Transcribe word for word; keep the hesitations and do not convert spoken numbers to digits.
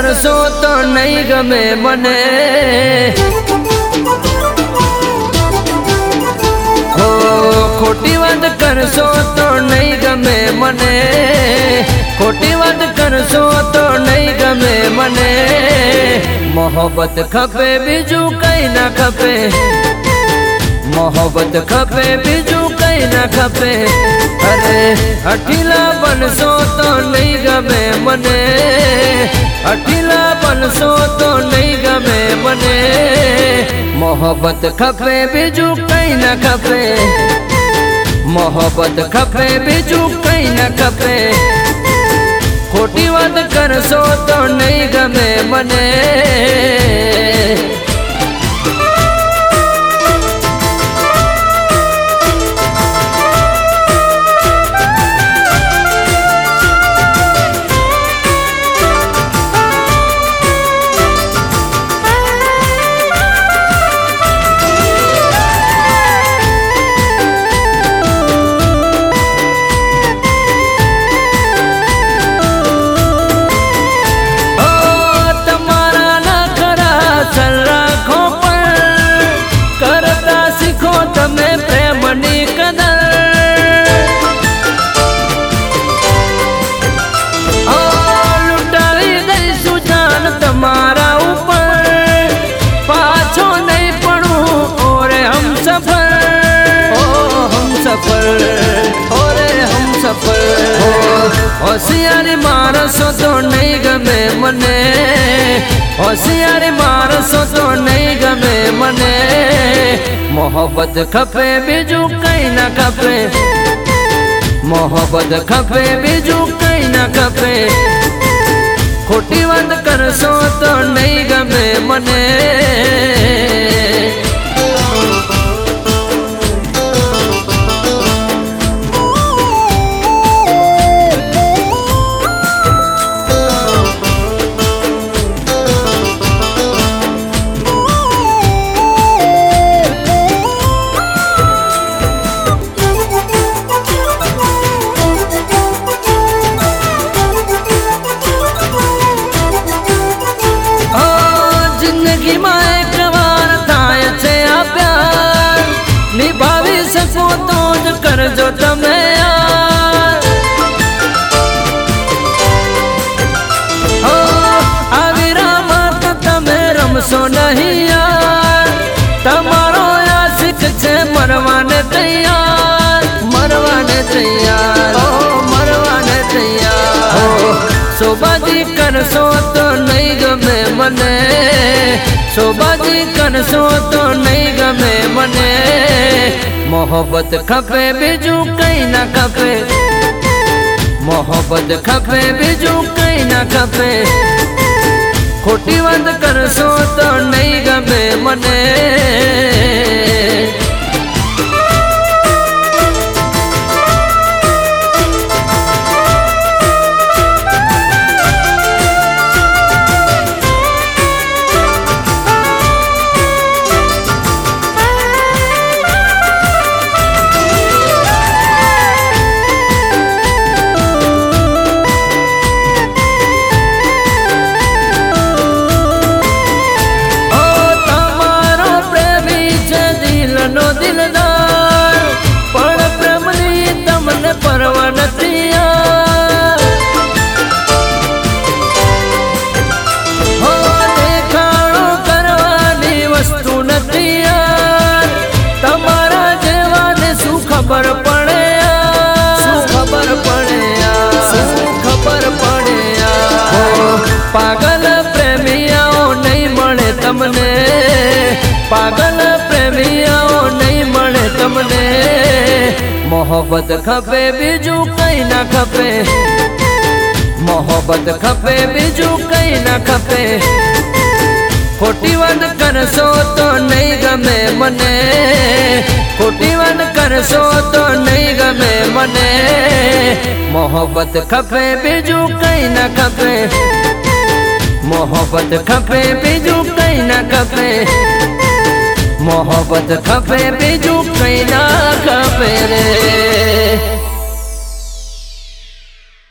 करशो तो नहीं गमे मने हो खोटी बात करशो तो नहीं गमे मने खोटी बात करशो तो नहीं गमे मने मोहब्बत खपे बीजू कई ना खपे मोहब्बत खपे बीजू कई ना खपे अरे अठीला बनसो तो नहीं गमे मने अठीला बनसो तो नहीं गमे मने मोहब्बत खपे बीजू कई ना खपे मोहब्बत खपे बीजू कई ना खपे खोटी बात करशो तो नहीं गमे मने होशियारी मारसो तो नहीं गमे मने होशियारी मारसो तो नहीं गमे मने मोहब्बत खपे बीजू कई ना खपे मोहब्बत खपे बीजू कई ना खपे खोटी बात करशो तो नहीं गमे मने जो तमे यार हो आविरा मत तमे रमसो नहीं यार तमारो आशिक छे मरवाने तैयार मरवाने तैयार ओ मरवाने तैयार हो सोबाजी करशो तो नहीं गमे मने सोबाजी करशो तो नहीं गमे मने मोहब्बत खपे बीजू कई ना खपे मोहब्बत खपे बीजू कई ना खपे खोटी बात करशो तो नहीं गमे मने खबर पड़े खबर पड़े खबर पड़े पागल प्रेमियाओ नहीं मळे तमने पागल प्रेमियाओ नहीं मळे तमने मोहब्बत खपे बीजू कई ना खपे मोहब्बत खपे बीजू कई ना खपे खोटी बात करशो तो नहीं गमे मने खोटी बात करशो तो नहीं गमे मने मोहब्बत खपे बीजू कई ना खपे मोहब्बत खपे बीजू कई ना खपे मोहब्बत खपे बीजू कई ना खपे रे।